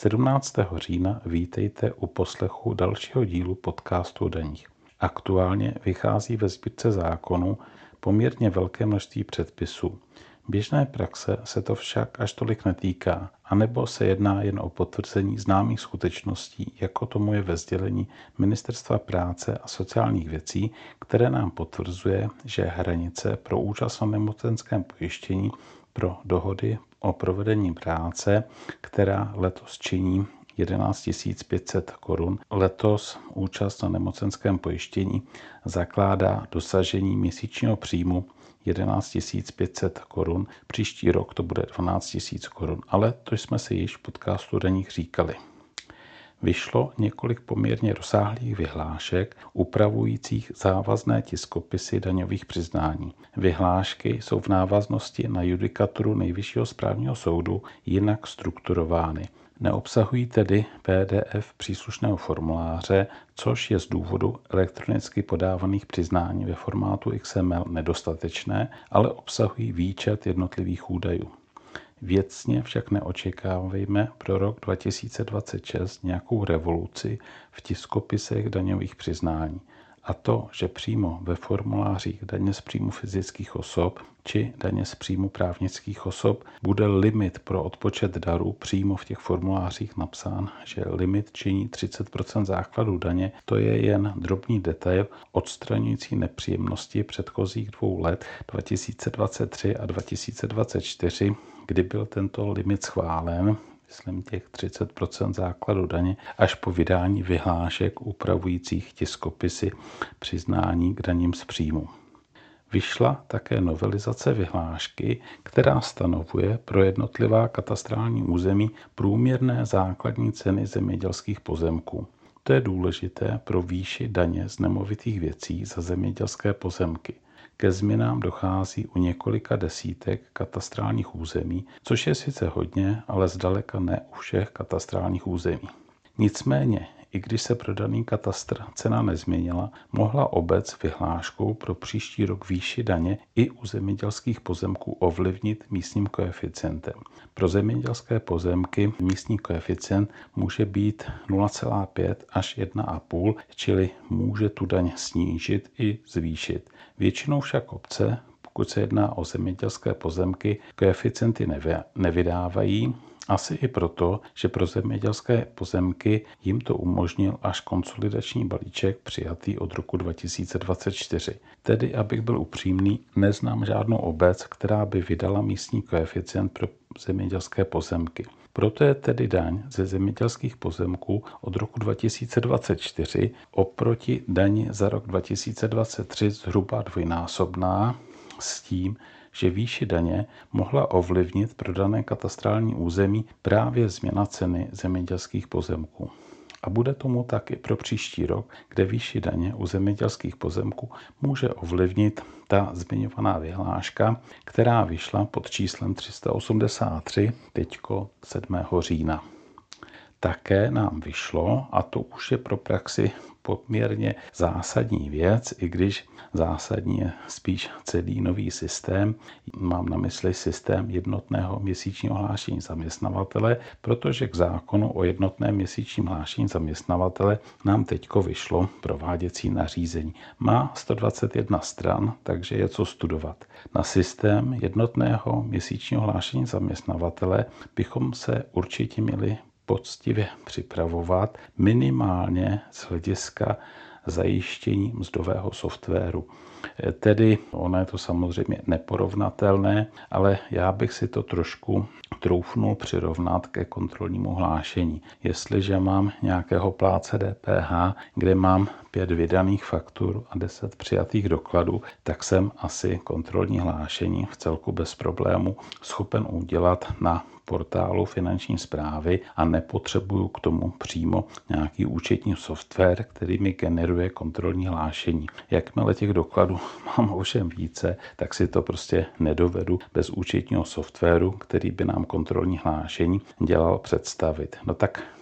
17. října vítejte u poslechu dalšího dílu podcastu o daních. Aktuálně vychází ve Sbírce zákonů poměrně velké množství předpisů. Běžné praxe se to však až tolik netýká, anebo se jedná jen o potvrzení známých skutečností, jako tomu je ve sdělení Ministerstva práce a sociálních věcí, které nám potvrzuje, že hranice pro účast na nemocenském pojištění pro dohody o provedení práce, která letos činí 11 500 korun. Letos účast na nemocenském pojištění zakládá dosažení měsíčního příjmu 11 500 korun. Příští rok to bude 12 000 korun, ale to jsme si již v podcastu daních říkali. Vyšlo několik poměrně rozsáhlých vyhlášek upravujících závazné tiskopisy daňových přiznání. Vyhlášky jsou v návaznosti na judikaturu Nejvyššího správního soudu jinak strukturovány. Neobsahují tedy PDF příslušného formuláře, což je z důvodu elektronicky podávaných přiznání ve formátu XML nedostatečné, ale obsahují výčet jednotlivých údajů. Věcně však neočekávejme pro rok 2026 nějakou revoluci v tiskopisech daňových přiznání. A to, že přímo ve formulářích daně z příjmu fyzických osob či daně z příjmu právnických osob bude limit pro odpočet darů přímo v těch formulářích napsán, že limit činí 30% základu daně, to je jen drobný detail odstraňující nepříjemnosti předchozích 2 let 2023 a 2024, kdy byl tento limit schválen, myslím těch 30% základu daně, až po vydání vyhlášek upravujících tiskopisy přiznání k daním z příjmu. Vyšla také novelizace vyhlášky, která stanovuje pro jednotlivá katastrální území průměrné základní ceny zemědělských pozemků. To je důležité pro výši daně z nemovitých věcí za zemědělské pozemky. Ke změnám dochází u několika desítek katastrálních území, což je sice hodně, ale zdaleka ne u všech katastrálních území. Nicméně, i když se pro daný katastr cena nezměnila, mohla obec vyhláškou pro příští rok výši daně i u zemědělských pozemků ovlivnit místním koeficientem. Pro zemědělské pozemky místní koeficient může být 0,5 až 1,5, čili může tu daň snížit i zvýšit. Většinou však obce, pokud se jedná o zemědělské pozemky, koeficienty nevydávají, asi i proto, že pro zemědělské pozemky jim to umožnil až konsolidační balíček přijatý od roku 2024. Tedy, abych byl upřímný, neznám žádnou obec, která by vydala místní koeficient pro zemědělské pozemky. Proto je tedy daň ze zemědělských pozemků od roku 2024 oproti dani za rok 2023 zhruba dvojnásobná, s tím, že výši daně mohla ovlivnit pro dané katastrální území právě změna ceny zemědělských pozemků. A bude tomu tak i pro příští rok, kde výši daně u zemědělských pozemků může ovlivnit ta zmiňovaná vyhláška, která vyšla pod číslem 383 teďko 7. října. Také nám vyšlo, a to už je pro praxi poměrně zásadní věc, i když zásadní je spíš celý nový systém. Mám na mysli systém jednotného měsíčního hlášení zaměstnavatele, protože k zákonu o jednotném měsíčním hlášení zaměstnavatele nám teďko vyšlo prováděcí nařízení. Má 121 stran, takže je co studovat. Na systém jednotného měsíčního hlášení zaměstnavatele bychom se určitě měli poctivě připravovat, minimálně z hlediska zajištění mzdového softwaru. Tedy ono je to samozřejmě neporovnatelné, ale já bych si to trošku troufnul přirovnat ke kontrolnímu hlášení. Jestliže mám nějakého plátce DPH, kde mám 5 vydaných faktur a 10 přijatých dokladů, tak jsem asi kontrolní hlášení v celku bez problému schopen udělat na portálu finanční správy a nepotřebuju k tomu přímo nějaký účetní software, který mi generuje kontrolní hlášení. Jakmile těch dokladů mám ovšem více, tak si to prostě nedovedu bez účetního softwaru, který by nám kontrolní hlášení dělal představit. No tak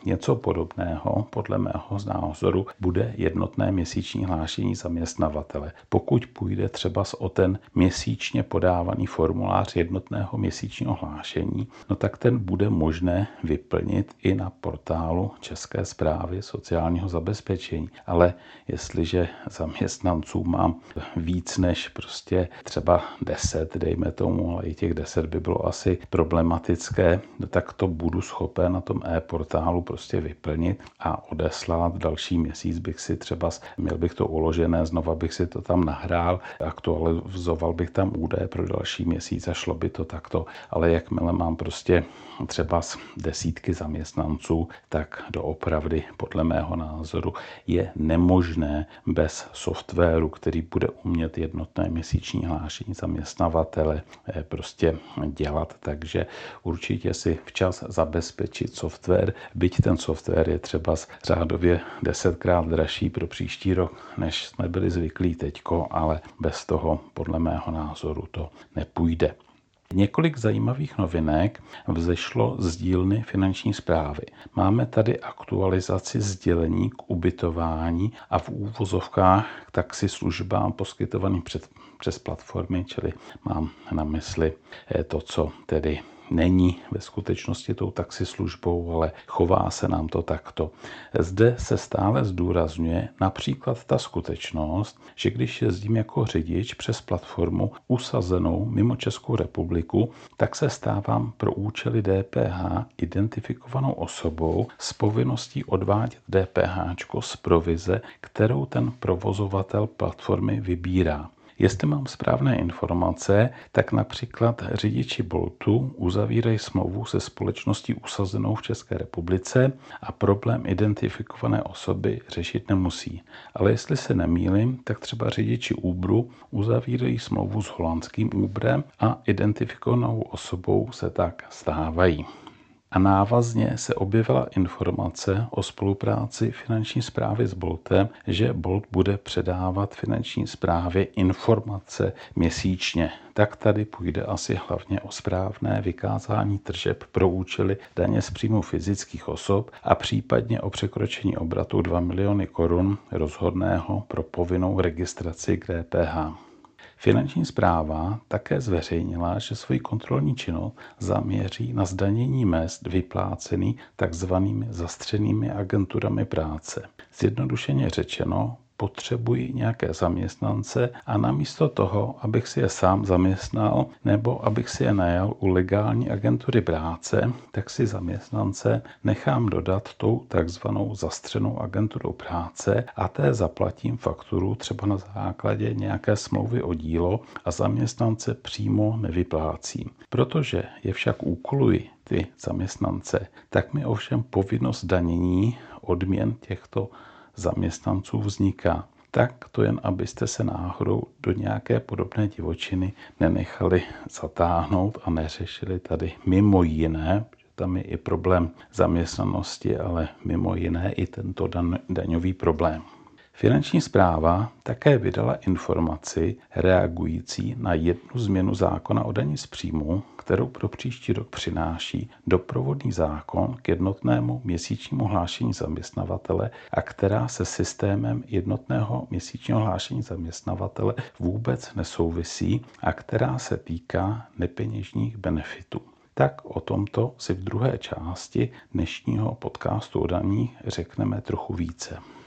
Něco podobného, podle mého názoru, bude jednotné měsíční hlášení zaměstnavatele. Pokud půjde třeba o ten měsíčně podávaný formulář jednotného měsíčního hlášení, no tak ten bude možné vyplnit i na portálu České správy sociálního zabezpečení. Ale jestliže zaměstnanců mám víc než prostě třeba 10, dejme tomu, ale i těch 10 by bylo asi problematické, no tak to budu schopen na tom e-portálu prostě vyplnit a odeslat. Další měsíc bych si třeba, měl bych to uložené, znova bych si to tam nahrál, aktualizoval bych tam údaje pro další měsíc a šlo by to takto. Ale jakmile mám prostě třeba desítky zaměstnanců, tak doopravdy podle mého názoru je nemožné bez softwaru, který bude umět jednotné měsíční hlášení zaměstnavatele prostě dělat. Takže určitě si včas zabezpečit software, byť ten software je třeba řádově 10krát dražší pro příští rok, než jsme byli zvyklí teďko, ale bez toho podle mého názoru to nepůjde. Několik zajímavých novinek vzešlo z dílny Finanční správy. Máme tady aktualizaci sdělení k ubytování a v úvozovkách k taxislužbám poskytovaným přes platformy, čili mám na mysli to, co tedy není ve skutečnosti tou taxislužbou, ale chová se nám to takto. Zde se stále zdůrazňuje například ta skutečnost, že když jezdím jako řidič přes platformu usazenou mimo Českou republiku, tak se stávám pro účely DPH identifikovanou osobou s povinností odvádět DPH z provize, kterou ten provozovatel platformy vybírá. Jestli mám správné informace, tak například řidiči Boltu uzavírají smlouvu se společností usazenou v České republice a problém identifikované osoby řešit nemusí. Ale jestli se nemýlím, tak třeba řidiči Uberu uzavírají smlouvu s holandským Uberem a identifikovanou osobou se tak stávají. A návazně se objevila informace o spolupráci Finanční správy s Boltem, že Bolt bude předávat Finanční správě informace měsíčně. Tak tady půjde asi hlavně o správné vykázání tržeb pro účely daně z příjmu fyzických osob a případně o překročení obratu 2 miliony korun rozhodného pro povinnou registraci k DPH. Finanční správa také zveřejnila, že svoji kontrolní činnost zaměří na zdanění mezd vyplácený takzvanými zastřenými agenturami práce. Zjednodušeně řečeno, potřebuji nějaké zaměstnance a namísto toho, abych si je sám zaměstnal nebo abych si je najal u legální agentury práce, tak si zaměstnance nechám dodat tou takzvanou zastřenou agenturou práce a té zaplatím fakturu třeba na základě nějaké smlouvy o dílo a zaměstnance přímo nevyplácím. Protože je však úkoluji ty zaměstnance, tak mi ovšem povinnost danění odměn těchto zaměstnanců vzniká. Tak to jen, abyste se náhodou do nějaké podobné divočiny nenechali zatáhnout a neřešili tady mimo jiné, protože tam je i problém zaměstnanosti, ale mimo jiné i tento daňový problém. Finanční správa také vydala informaci reagující na jednu změnu zákona o dani z příjmu, kterou pro příští rok přináší doprovodný zákon k jednotnému měsíčnímu hlášení zaměstnavatele a která se systémem jednotného měsíčního hlášení zaměstnavatele vůbec nesouvisí a která se týká nepeněžních benefitů. Tak o tomto si v druhé části dnešního podcastu o daních řekneme trochu více.